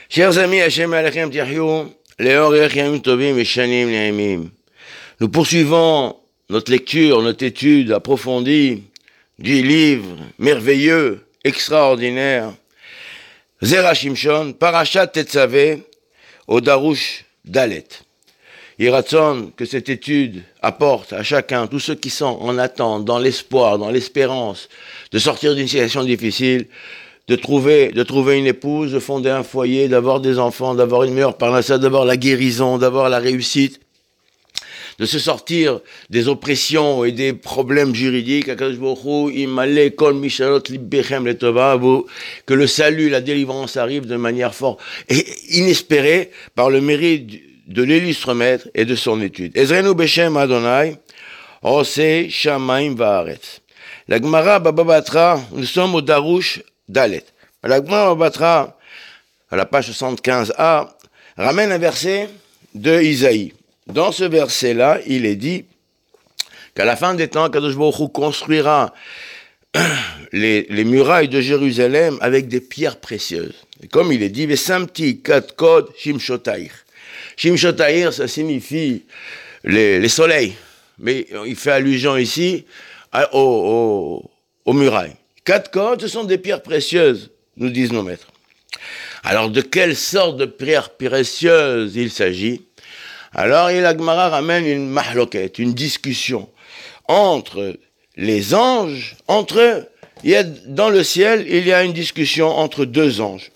Chers amis, Hashem Alechem Tiachyu, Leor Yachim Tovim et Shanim Ne'emim. Nous poursuivons notre lecture, notre étude approfondie du livre merveilleux, extraordinaire, Zera Shimshon, Parashat Tetzavé, au Darush Dalet. Yiratzon, que cette étude apporte à chacun, tous ceux qui sont en attente, dans l'espoir, dans l'espérance de sortir d'une situation difficile, de trouver une épouse, de fonder un foyer, d'avoir des enfants, d'avoir une meilleure parnassa, d'avoir la guérison, d'avoir la réussite, de se sortir des oppressions et des problèmes juridiques, que le salut, la délivrance arrive de manière forte et inespérée par le mérite de l'illustre maître et de son étude. Ezrenu Beshem Adonai, Ose Shamaim Vaaretz. La Gemara Baba Batra, nous sommes au Darush Dalet. La Gemara Baba Batra, à la page 75a, ramène un verset de Isaïe. Dans ce verset-là, il est dit qu'à la fin des temps, Kadosh Baruch Hu construira les murailles de Jérusalem avec des pierres précieuses. Et comme il est dit, Vesamti Katkod Shimshotair. Shimshotair, ça signifie les soleils. Mais il fait allusion ici aux murailles. Katkod, ce sont des pierres précieuses, nous disent nos maîtres. Alors, de quelle sorte de pierres précieuses il s'agit? Alors, la Gemara ramène une mahloket, une discussion entre les anges, dans le ciel, il y a une discussion entre deux anges.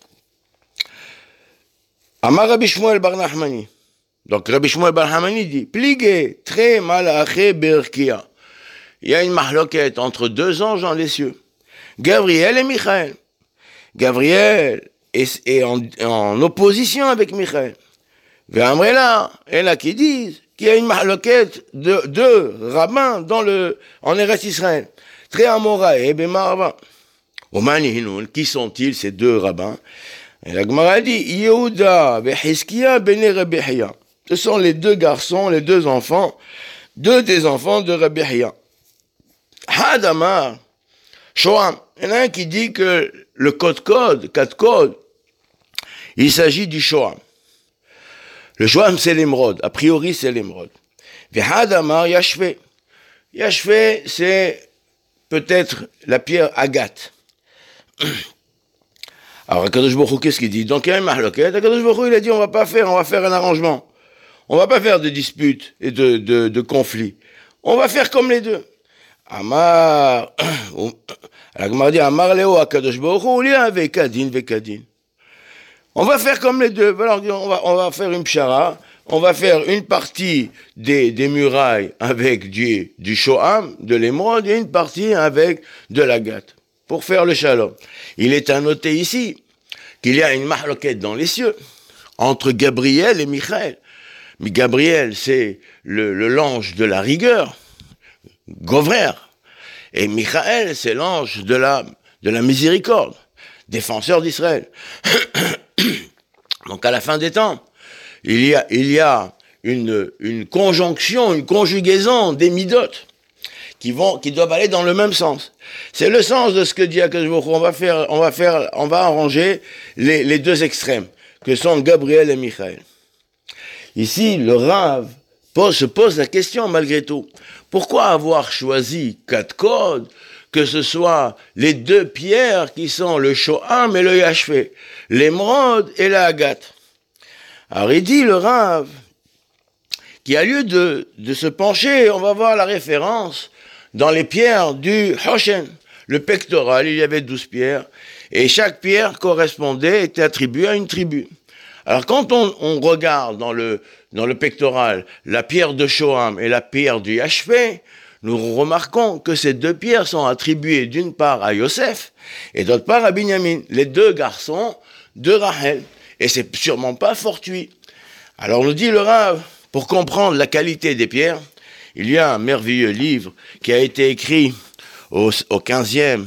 Amar Rabbi Shmuel bar Nachmani. Donc, Rabbi Shmuel bar Nachmani dit, Pligé, tre malaché berkia. Il y a une mahloket entre deux anges dans les cieux. Gabriel et Michael. Gabriel est en opposition avec Michael. Ve'amrela, et là qui disent qu'il y a une mahloket de deux rabbins en Eretz Israël. Tre Amora et Bemarva. Oman qui sont-ils ces deux rabbins? Et la Gemara dit Yehuda ve'Hiskia bene Rabbi Hiya. Ce sont les deux garçons, les deux enfants, deux des enfants de Rabbi Hiya. Hadamar Shoam. Il y en a un qui dit que le quatre codes, il s'agit du Shoam. Le Shoam, c'est l'émeraude. A priori, c'est l'émeraude. Vehadamar Yashvé. Yashvé, c'est peut-être la pierre agate. Alors, Akadosh Baruch Hu, qu'est-ce qu'il dit? Donc, il y a une mahloket. Akadosh Baruch Hu, il a dit, on va faire un arrangement. On va pas faire de disputes et de conflits. On va faire comme les deux. Amar, la Gemara dit, Amar Leo Akadosh Baruch Hu, li avec Kadin, Vekadin. On va faire comme les deux. Alors, on va faire une pshara. On va faire une partie des murailles avec du shoham, de l'émeraude, et une partie avec de l'agate, pour faire le shalom. Il est à noter ici qu'il y a une mahloket dans les cieux, entre Gabriel et Michael. Mais Gabriel, c'est l'ange de la rigueur, Govrer. Et Michael, c'est l'ange de la miséricorde, défenseur d'Israël. Donc à la fin des temps, il y a une conjonction, une conjugaison des midot qui doivent aller dans le même sens. C'est le sens de ce que dit Akadosh Baruch Hu. On va arranger les deux extrêmes, que sont Gabriel et Michael. Ici, le Rav se pose la question malgré tout. Pourquoi avoir choisi quatre codes, que ce soit les deux pierres qui sont le Shoham et le Yashvé, l'émeraude et la agate? Alors il dit le Rav qu'il y a lieu de se pencher, on va voir la référence dans les pierres du Hoshen, le pectoral, il y avait 12 pierres, et chaque pierre était attribuée à une tribu. Alors quand on regarde dans le pectoral la pierre de Shoham et la pierre du Yashvé, nous remarquons que ces deux pierres sont attribuées d'une part à Yosef et d'autre part à Binyamin, les deux garçons de Rachel. Et c'est sûrement pas fortuit. Alors nous dit le Rav, pour comprendre la qualité des pierres, il y a un merveilleux livre qui a été écrit au 16e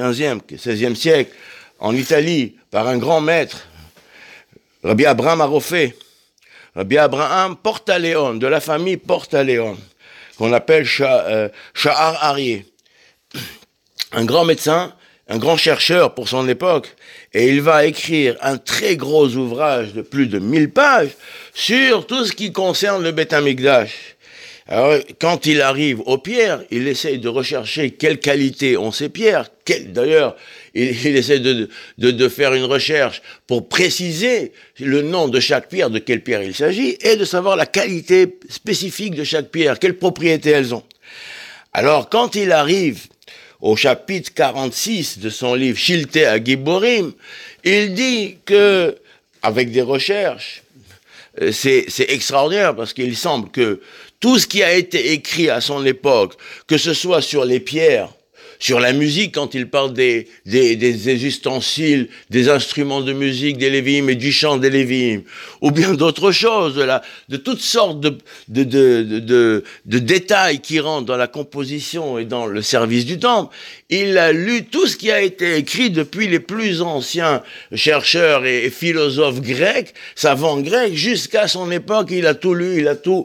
siècle en Italie par un grand maître, Rabbi Abraham Arofé, Rabbi Abraham Portaleone, de la famille Portaleone, qu'on appelle Shahar Arié. Un grand médecin, un grand chercheur pour son époque, Et il va écrire un très gros ouvrage de plus de 1000 pages sur tout ce qui concerne le Beth Amikdash. Alors, quand il arrive aux pierres, il essaye de rechercher quelle qualité ont ces pierres. D'ailleurs, il essaie de faire une recherche pour préciser le nom de chaque pierre, de quelle pierre il s'agit, et de savoir la qualité spécifique de chaque pierre, quelles propriétés elles ont. Alors, quand il arrive au chapitre 46 de son livre Shilte HaGiborim, il dit que, avec des recherches, c'est extraordinaire parce qu'il semble que tout ce qui a été écrit à son époque, que ce soit sur les pierres, sur la musique, quand il parle des ustensiles, des instruments de musique des Lévi'im et du chant des Lévi'im, ou bien d'autres choses, de toutes sortes de détails qui rentrent dans la composition et dans le service du temple, il a lu tout ce qui a été écrit depuis les plus anciens chercheurs et philosophes grecs, savants grecs, jusqu'à son époque. Il a tout lu, il a tout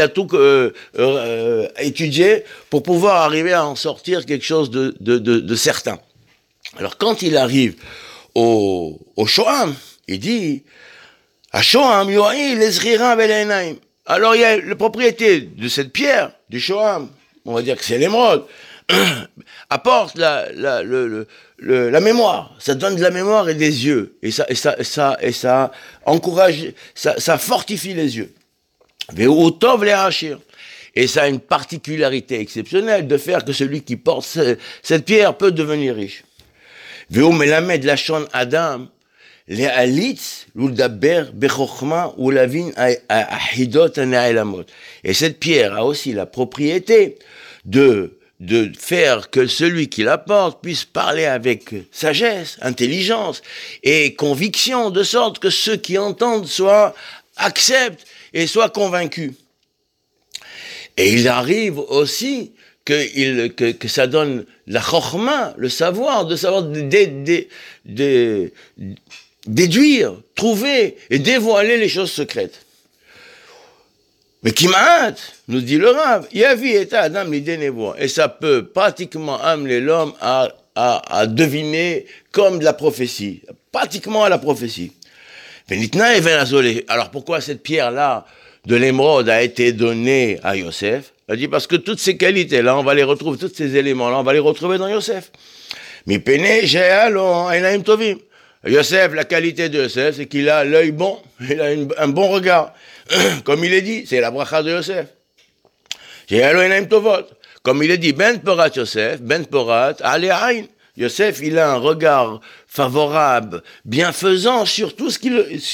étudié pour pouvoir arriver à en sortir quelque chose de certain. Alors quand il arrive au Shoham, il dit à Shoham yo'il ezrira ve'le'enaim. Alors il y a la propriété de cette pierre du Shoham, on va dire que c'est l'émeraude, apporte la mémoire, ça donne de la mémoire et des yeux, et ça encourage, ça fortifie les yeux. Ve'u tov le'ashir. Et ça a une particularité exceptionnelle de faire que celui qui porte cette pierre peut devenir riche. Ve'u melamed lashon adam le'alitz l'udaber bechokhma u'lavin ahidot ha'ne'elamot. Et cette pierre a aussi la propriété de faire que celui qui la porte puisse parler avec sagesse, intelligence et conviction, de sorte que ceux qui entendent acceptent et soient convaincus. Et il arrive aussi que ça donne la chokhma, le savoir, de savoir déduire, trouver et dévoiler les choses secrètes. Mais Kimaat, nous dit le Rav, Yavi et Adam l'idée nevoa. Et ça peut pratiquement amener l'homme à deviner comme de la prophétie, pratiquement à la prophétie. Alors pourquoi cette pierre-là de l'émeraude a été donnée à Yosef? Il dit parce que toutes ces qualités-là, on va les retrouver, tous ces éléments-là, on va les retrouver dans Yosef. Mi pene she'alo einaim tovim. Yosef, la qualité de Yosef, c'est qu'il a l'œil bon, il a un bon regard. Comme il est dit, c'est la bracha de Yosef. She'alo einaim tovot. Comme il est dit, ben porat Yosef, ben porat ale ain. Yosef, il a un regard favorable, bienfaisant sur tout ce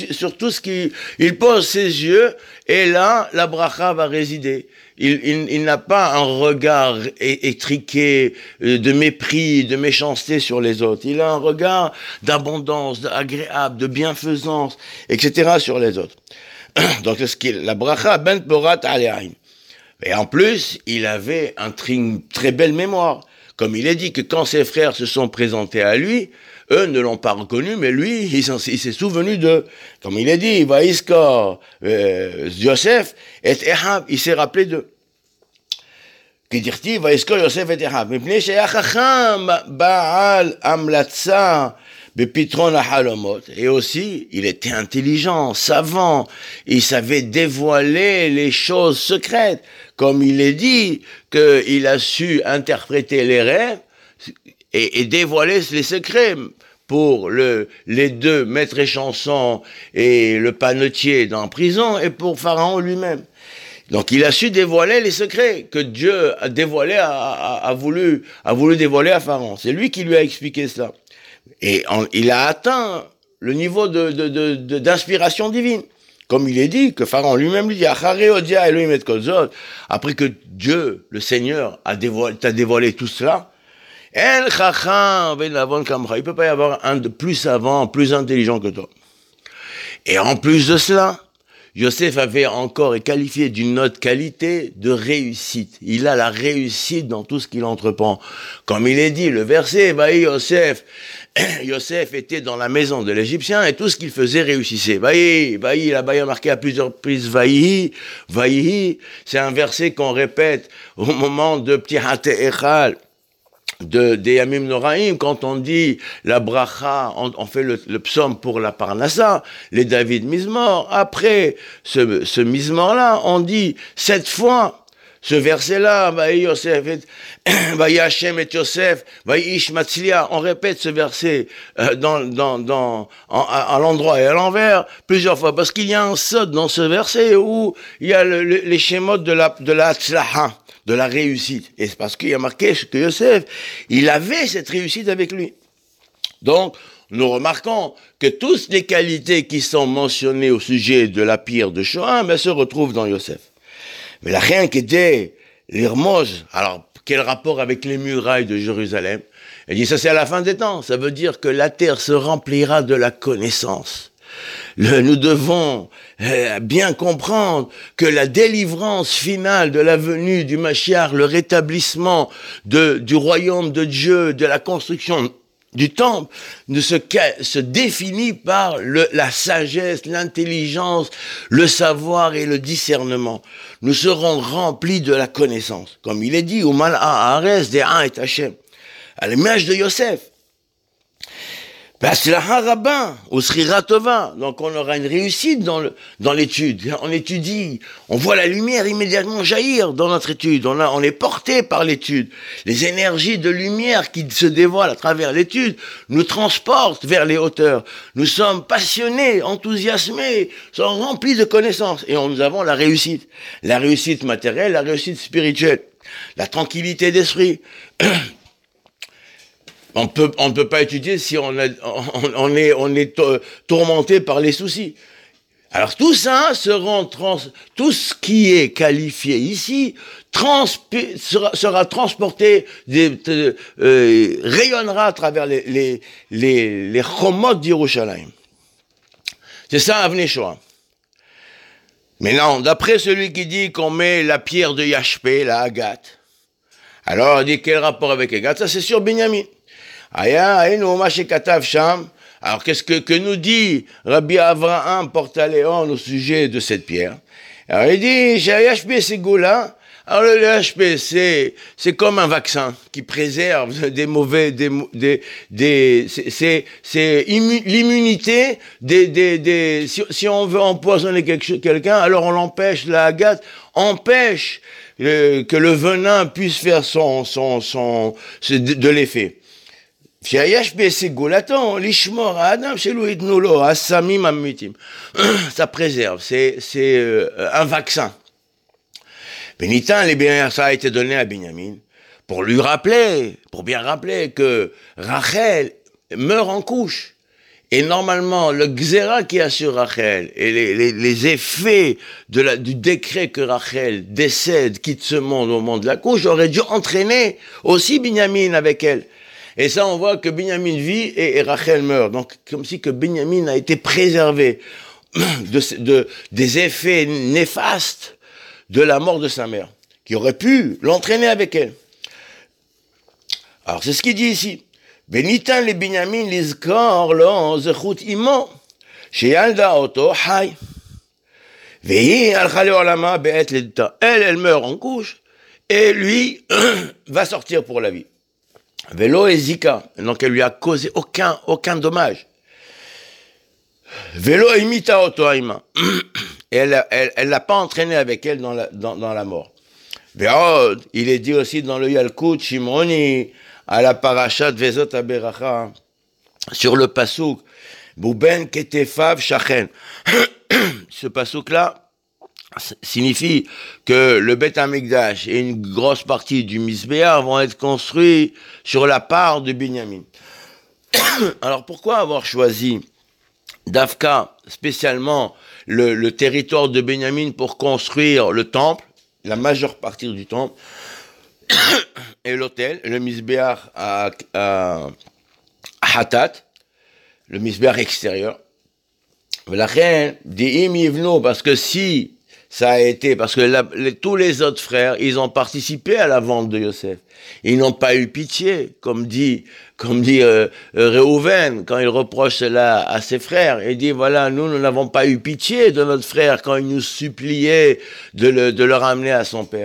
qu'il pose ses yeux, et là, la bracha va résider. Il n'a pas un regard étriqué de mépris, de méchanceté sur les autres. Il a un regard d'abondance, d'agréable, de bienfaisance, etc. sur les autres. Donc, la bracha ben porat ale'ain. Et en plus, il avait une très belle mémoire. Comme il est dit que quand ses frères se sont présentés à lui, eux ne l'ont pas reconnu, mais lui, il s'est souvenu d'eux. Comme il est dit, Vaïskor, Yosef et Ehab, il s'est rappelé d'eux. Que dit-il, Vaïskor, Yosef et Ehab. Mais pnei sheyachacham ba'al amlatza bepitron halomot. Et aussi, il était intelligent, savant, il savait dévoiler les choses secrètes. Comme il est dit qu'il a su interpréter les rêves et dévoiler les secrets pour les deux maîtres et chansons et le panetier dans la prison et pour Pharaon lui-même. Donc il a su dévoiler les secrets que Dieu a dévoilés, a voulu dévoiler à Pharaon. C'est lui qui lui a expliqué cela. Et il a atteint le niveau d'inspiration divine. Comme il est dit, que Pharaon lui-même lui dit, après que Dieu, le Seigneur, t'a dévoilé tout cela, il ne peut pas y avoir un de plus savant, plus intelligent que toi. Et en plus de cela, Yosef avait encore et qualifié d'une autre qualité de réussite. Il a la réussite dans tout ce qu'il entreprend. Comme il est dit, le verset, Yosef était dans la maison de l'Égyptien et tout ce qu'il faisait réussissait. Là-bas, il a marqué à plusieurs reprises Vaïhi. C'est un verset qu'on répète au moment de Ptihat Echal, des Yamim Noraim, quand on dit la bracha, on fait le psaume pour la Parnassa, les David Mizmor. Après ce Mizmor-là, on dit 7 fois ce verset-là, Vaï Hashem et Yosef, Vaï Ish Matzlia. On répète ce verset à l'endroit et à l'envers plusieurs fois, parce qu'il y a un sod dans ce verset où il y a les schémas de la Tzlaha, de la réussite. Et c'est parce qu'il y a marqué que Yosef, il avait cette réussite avec lui. Donc, nous remarquons que toutes les qualités qui sont mentionnées au sujet de la pierre de Shoah, se retrouvent dans Yosef. Mais la rien qui était l'Irmoz, alors quel rapport avec les murailles de Jérusalem? Elle dit ça c'est à la fin des temps, ça veut dire que la terre se remplira de la connaissance. Nous devons bien comprendre que la délivrance finale de la venue du Mashiach, le rétablissement du royaume de Dieu, de la construction du temple, se définit par la sagesse, l'intelligence, le savoir et le discernement. Nous serons remplis de la connaissance. Comme il est dit, Umal Haaretz De'a et Hashem, à l'image de Yosef. Donc on aura une réussite dans l'étude. On étudie, on voit la lumière immédiatement jaillir dans notre étude. On est porté par l'étude. Les énergies de lumière qui se dévoilent à travers l'étude nous transportent vers les hauteurs. Nous sommes passionnés, enthousiasmés, sommes remplis de connaissances. Et nous avons la réussite. La réussite matérielle, la réussite spirituelle. La tranquillité d'esprit. On ne peut pas étudier si on est tourmenté par les soucis. Alors tout ça tout ce qui est qualifié ici sera transporté, rayonnera à travers les chomot d'Yerushalayim. C'est ça Avnei Shoah. Mais non, d'après celui qui dit qu'on met la pierre de Yashpé, la Agathe, alors on dit quel rapport avec Agathe? Ça c'est sur Binyamin. Alors qu'est-ce que nous dit Rabbi Avraham Portaléon au sujet de cette pierre? Alors il dit, HP c'est Goula. Alors le HP c'est comme un vaccin qui préserve des mauvais, c'est l'immunité si on veut empoisonner quelqu'un, alors on l'empêche, la Agathe empêche que le venin puisse faire de l'effet. Ça préserve, c'est un vaccin. Bénitin, ça a été donné à Binyamin pour bien rappeler que Rachel meurt en couche. Et normalement, le xéra qui a sur Rachel et les effets du décret que Rachel décède, quitte ce monde au monde de la couche, aurait dû entraîner aussi Binyamin avec elle. Et ça, on voit que Binyamin vit et Rachel meurt. Donc, comme si que Binyamin a été préservé des effets néfastes de la mort de sa mère, qui aurait pu l'entraîner avec elle. Alors, c'est ce qu'il dit ici. Benitan le Binyamin lizkor lo zechut imo, sheyalda oto hay. Vehi alcha le'olama be'et ledita. Elle meurt en couche, et lui va sortir pour la vie. Vélo et Zika, donc elle lui a causé aucun dommage. Vélo imita otoaima, et elle l'a pas entraîné avec elle dans la mort. Véod, il est dit aussi dans le Yalkut Shimoni à la parashat Vezot Aberacha sur le pasouk Bouben Ketefav Shachen. Ce pasouk là signifie que le Beth Amikdash et une grosse partie du Misbéar vont être construits sur la part de Binyamin. Alors pourquoi avoir choisi Dafka, spécialement le territoire de Binyamin pour construire le temple, la majeure partie du temple, et l'autel, le Misbéar à Hatat, le Misbéar extérieur. La reine dit parce que si ça a été, parce que tous les autres frères, ils ont participé à la vente de Yosef. Ils n'ont pas eu pitié, comme dit Réhouven, quand il reproche cela à ses frères. Il dit, voilà, nous n'avons pas eu pitié de notre frère quand il nous suppliait de le ramener à son père.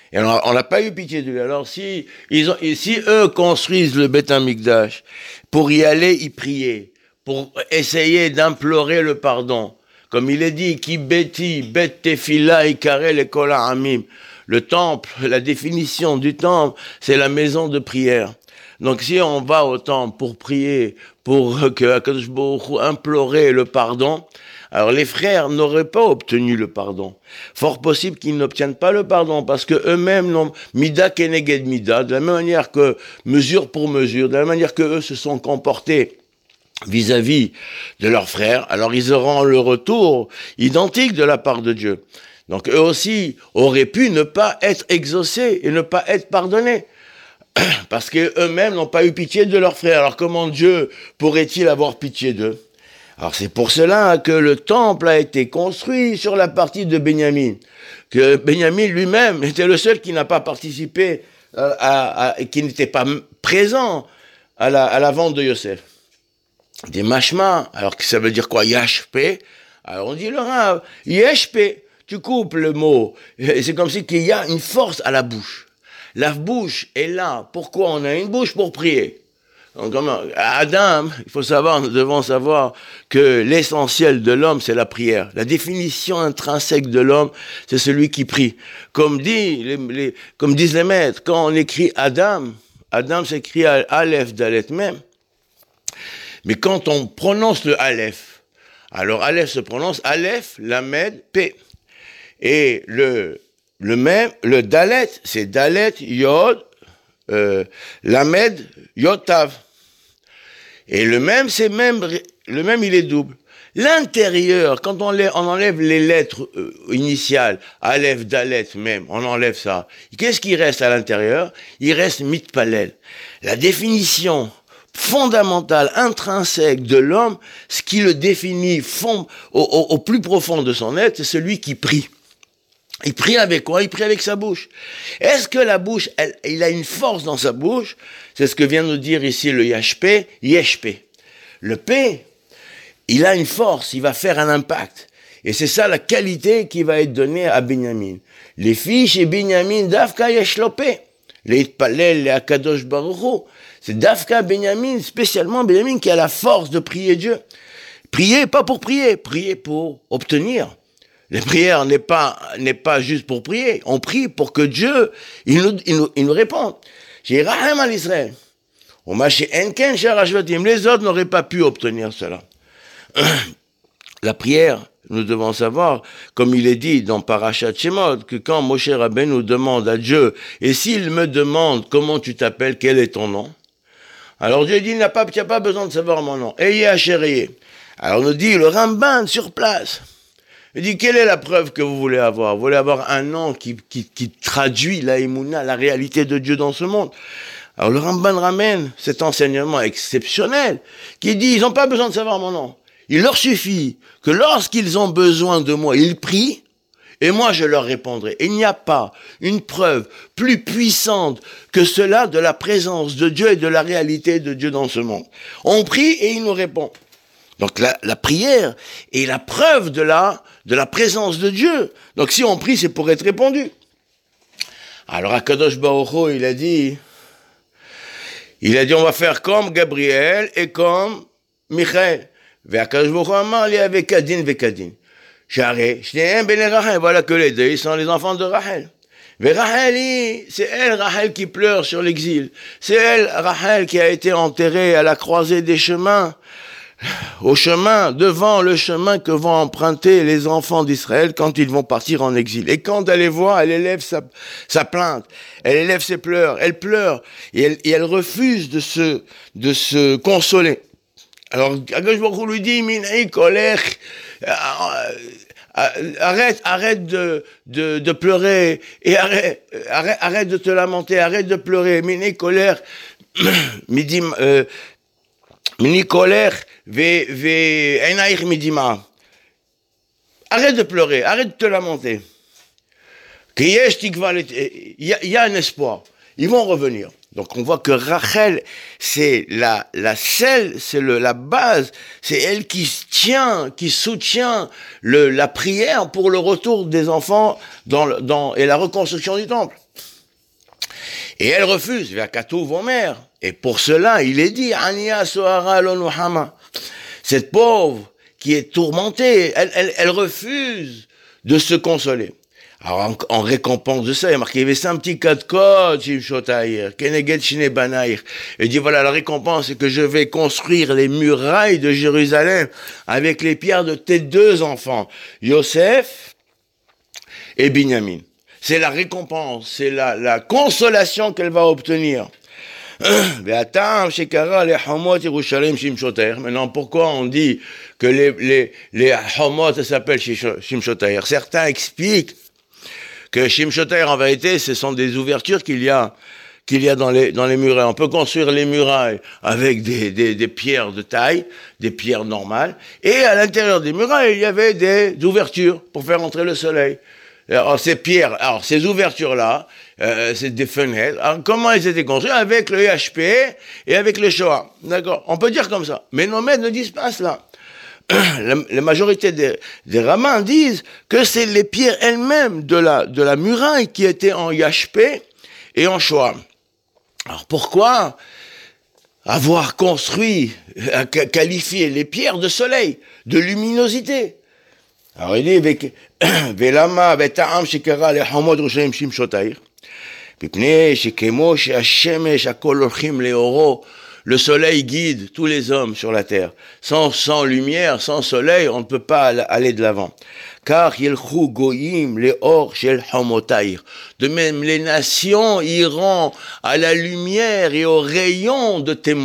Et on n'a pas eu pitié de lui. Alors si eux construisent le Beth Amikdash pour y aller, y prier, pour essayer d'implorer le pardon, comme il est dit, Ki beti bet tefila ikare le kol ha'amim. Le temple, la définition du temple, c'est la maison de prière. Donc si on va au temple pour prier, pour que HaKadosh Baruch Hu implorer le pardon, alors les frères n'auraient pas obtenu le pardon. Fort possible qu'ils n'obtiennent pas le pardon parce que eux-mêmes n'ont mida keneged mida, de la même manière que mesure pour mesure, de la même manière que eux se sont comportés vis-à-vis de leurs frères, alors ils auront le retour identique de la part de Dieu. Donc eux aussi auraient pu ne pas être exaucés et ne pas être pardonnés. Parce qu'eux-mêmes n'ont pas eu pitié de leurs frères. Alors comment Dieu pourrait-il avoir pitié d'eux? Alors c'est pour cela que le temple a été construit sur la partie de Benjamin. Que Benjamin lui-même était le seul qui n'a pas participé, qui n'était pas présent à la vente de Yosef. Des mashma, alors que ça veut dire quoi? Yashpe. Alors on dit le Rav, Yashpe, tu coupes le mot. Et c'est comme si qu'il y a une force à la bouche. La bouche est là. Pourquoi on a une bouche? Pour prier. Donc, Adam, il faut savoir, nous devons savoir que l'essentiel de l'homme, c'est la prière. La définition intrinsèque de l'homme, c'est celui qui prie. Comme disent les maîtres, quand on écrit Adam s'écrit Aleph, Dalet même. Mais quand on prononce le Aleph, alors Aleph se prononce Aleph, Lamed, P. Et le Dalet, c'est Dalet, Yod, Lamed, Yod, Tav. Et le même, il est double. L'intérieur, quand on enlève les lettres initiales, Aleph, Dalet, même, on enlève ça. Qu'est-ce qui reste à l'intérieur? Il reste mitpalel. La définition fondamentale, intrinsèque de l'homme, ce qui le définit au plus profond de son être, c'est celui qui prie. Il prie avec quoi? Il prie avec sa bouche. Est-ce que la bouche, il a une force dans sa bouche? C'est ce que vient de nous dire ici le Yashpe, Yeshpe. Le P, il a une force, il va faire un impact. Et c'est ça la qualité qui va être donnée à Binyamin. Les filles chez Binyamin, Dafka Yeshlope. Les Itpalel, les Akadosh Baruch Hu. C'est Dafka Binyamin, spécialement Binyamin, qui a la force de prier Dieu. Prier, pas pour prier pour obtenir. Les prières n'est pas juste pour prier. On prie pour que Dieu, il nous réponde. J'ai Rahem à l'Israël. Les autres n'auraient pas pu obtenir cela. La prière, nous devons savoir, comme il est dit dans Parashat Shemot, que quand Moshe Rabbeinu nous demande à Dieu, et s'il me demande comment tu t'appelles, quel est ton nom? Alors Dieu dit, tu n'as pas besoin de savoir mon nom. Ayez Hachéréé. Alors nous dit le Ramban sur place. Il dit, quelle est la preuve que vous voulez avoir? Vous voulez avoir un nom qui traduit la Emouna, la réalité de Dieu dans ce monde. Alors le Ramban ramène cet enseignement exceptionnel qui dit, ils n'ont pas besoin de savoir mon nom. Il leur suffit que lorsqu'ils ont besoin de moi, ils prient et moi je leur répondrai. Il n'y a pas une preuve plus puissante que cela de la présence de Dieu et de la réalité de Dieu dans ce monde. On prie et il nous répond. Donc la prière est la preuve de la présence de Dieu. Donc si on prie, c'est pour être répondu. Alors HaKadosh Baruch Hu, il a dit, on va faire comme Gabriel et comme Michael. HaKadosh Baruch Hu amar li avec Kadin vekadin. Voilà que les deux, ils sont les enfants de Rachel. C'est elle, Rachel, qui pleure sur l'exil. C'est elle, Rachel, qui a été enterrée à la croisée des chemins. Au chemin, devant le chemin que vont emprunter les enfants d'Israël quand ils vont partir en exil. Et quand elle les voit, elle élève sa plainte, elle élève ses pleurs, elle pleure, et elle refuse de se consoler. Alors, Akadosh Baruch Hu lui dit, Minei kolech, arrête de pleurer, et arrête de te lamenter, arrête de pleurer, Minei kolech, midim, Minei kolech, ve'enaich midima. Arrête de pleurer, arrête de te lamenter. Il y a un espoir, ils vont revenir. Donc on voit que Rachel, c'est la base, c'est elle qui soutient la prière pour le retour des enfants et la reconstruction du temple. Et elle refuse, Vakatou Vomer. Et pour cela, il est dit, Ania Sohara Lonuhama. Cette pauvre qui est tourmentée, elle refuse de se consoler. Alors, en récompense de ça, il y a marqué, il y avait un petit cas de code, Shimshotaïr, Keneged Shine Banaïr. Il dit, voilà, la récompense, c'est que je vais construire les murailles de Jérusalem avec les pierres de tes deux enfants, Yosef et Binyamin. C'est la récompense, c'est la consolation qu'elle va obtenir. Maintenant, pourquoi on dit que les Hamot, ça s'appelle Shimshotaïr? Certains expliquent que Shimshotaïr, en vérité, ce sont des ouvertures qu'il y a dans les murailles. On peut construire les murailles avec des pierres de taille, des pierres normales, et à l'intérieur des murailles, il y avait des ouvertures pour faire entrer le soleil. Alors, ces ouvertures-là, c'est des fenêtres. Alors, comment elles étaient construites? Avec le HP et avec le Shoah. D'accord? On peut dire comme ça. Mais nos maîtres ne disent pas cela. La majorité des rabbins disent que c'est les pierres elles-mêmes de la muraille qui étaient en HP et en Shoah. Alors, pourquoi avoir construit, qualifié les pierres de soleil, de luminosité? Alors il dit, Velama, Veta'am, Shekara, les Hamod, Roshem, Shimshotaïr. Pipne, Shekemo, Shemesh, Akol, Orchim, Leoro. Le soleil guide tous les hommes sur la terre. Sans lumière, sans soleil, on ne peut pas aller de l'avant. Car Yelchou Goyim, les Or, Shel Hamotaïr. De même, les nations iront à la lumière et aux rayons de tes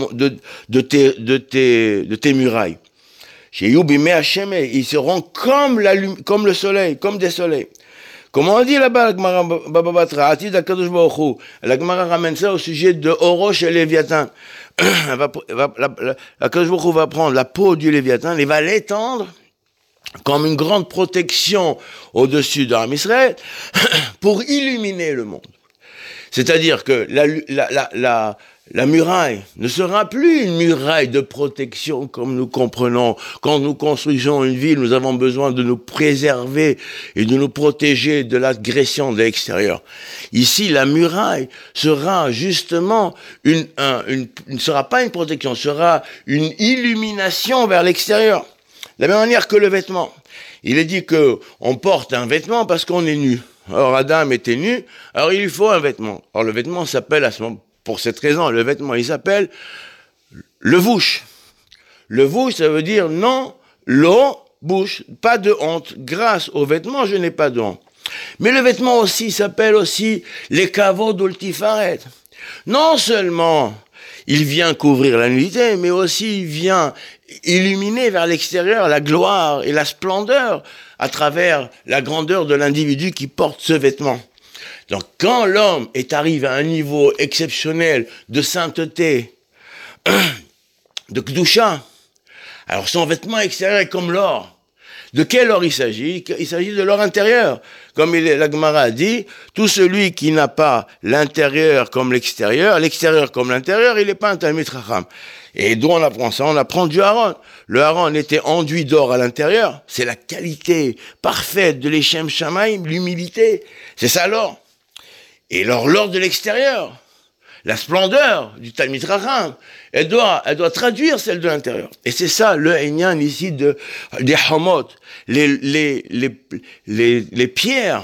murailles. Ils seront comme le soleil, comme des soleils. Comment on dit là-bas, la Gemara ramène ça au sujet de Orosh et Léviathan. La Kadosh Baruch Hu va prendre la peau du Léviathan et va l'étendre comme une grande protection au-dessus d'Am Israël pour illuminer le monde. C'est-à-dire que la muraille ne sera plus une muraille de protection comme nous comprenons. Quand nous construisons une ville, nous avons besoin de nous préserver et de nous protéger de l'agression de l'extérieur. Ici, la muraille sera justement ne sera pas une protection, sera une illumination vers l'extérieur. De la même manière que le vêtement. Il est dit que on porte un vêtement parce qu'on est nu. Alors Adam était nu, alors il lui faut un vêtement. Alors le vêtement s'appelle pour cette raison, le vêtement, il s'appelle le vouche. Le vouche, ça veut dire non, l'eau, bouche, pas de honte. Grâce au vêtement, je n'ai pas de honte. Mais le vêtement aussi s'appelle aussi les caveaux d'Ultifaret. Non seulement il vient couvrir la nudité, mais aussi il vient illuminer vers l'extérieur la gloire et la splendeur à travers la grandeur de l'individu qui porte ce vêtement. Donc, quand l'homme est arrivé à un niveau exceptionnel de sainteté, de Kedusha, alors son vêtement extérieur est comme l'or. De quel or il s'agit? Il s'agit de l'or intérieur. Comme la Gemara a dit, tout celui qui n'a pas l'intérieur comme l'extérieur comme l'intérieur, il n'est pas un Talmid Chacham. Et d'où on apprend ça? On apprend du Aaron. Le Aaron était enduit d'or à l'intérieur. C'est la qualité parfaite de l'Echem Shamaim, l'humilité. C'est ça l'or. Et l'or de l'extérieur, la splendeur du Talmid Chacham, elle doit traduire celle de l'intérieur. Et c'est ça le Einyan ici des Hamot, les pierres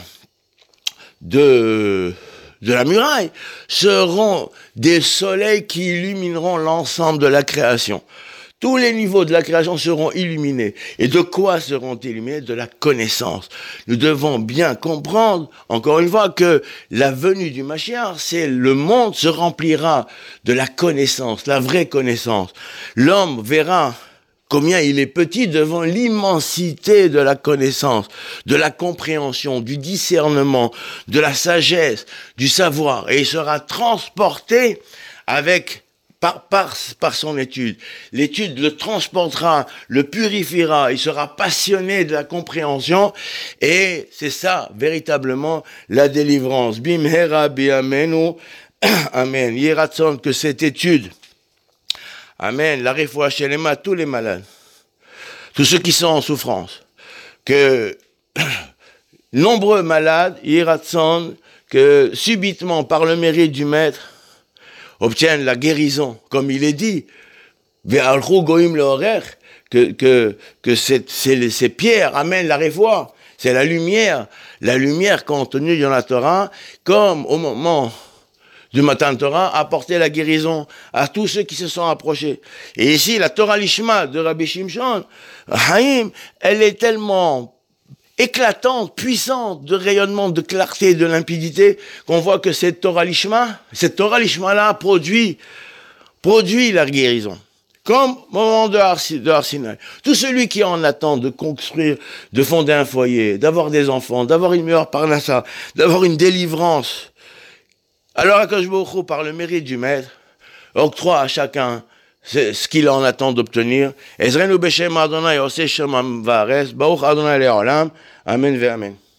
de la muraille seront des soleils qui illumineront l'ensemble de la création. Tous les niveaux de la création seront illuminés. Et de quoi seront illuminés? De la connaissance. Nous devons bien comprendre, encore une fois, que la venue du Mashiach, c'est le monde se remplira de la connaissance, la vraie connaissance. L'homme verra combien il est petit devant l'immensité de la connaissance, de la compréhension, du discernement, de la sagesse, du savoir. Et il sera transporté par son étude. L'étude le transportera, le purifiera, il sera passionné de la compréhension, et c'est ça, véritablement, la délivrance. Bimhera bi'amenu, amen. Yeratzon, que cette étude, amen, la refoua shelema, tous les malades, tous ceux qui sont en souffrance, que nombreux malades, Yeratzon, que subitement, par le mérite du maître, obtiennent la guérison, comme il est dit, que ces pierres amènent la révoie, c'est la lumière contenue dans la Torah, comme au moment du Matan Torah, apporter la guérison à tous ceux qui se sont approchés. Et ici, la Torah Lishma de Rabbi Shimshon, Haïm, elle est tellement éclatante, puissante, de rayonnement, de clarté, de limpidité, qu'on voit que cette Torah Lishma-là produit la guérison. Comme au moment de Har Sinai. Tout celui qui en attend de construire, de fonder un foyer, d'avoir des enfants, d'avoir une meilleure parnassa, d'avoir une délivrance, alors Akadosh Baruch Hu, par le mérite du maître, octroie à chacun ce qu'il en attend d'obtenir. Ezrenu b'shem Adonai oseh shemam va'aretz, Baruch Adonai le'olam, Amen ve'amen.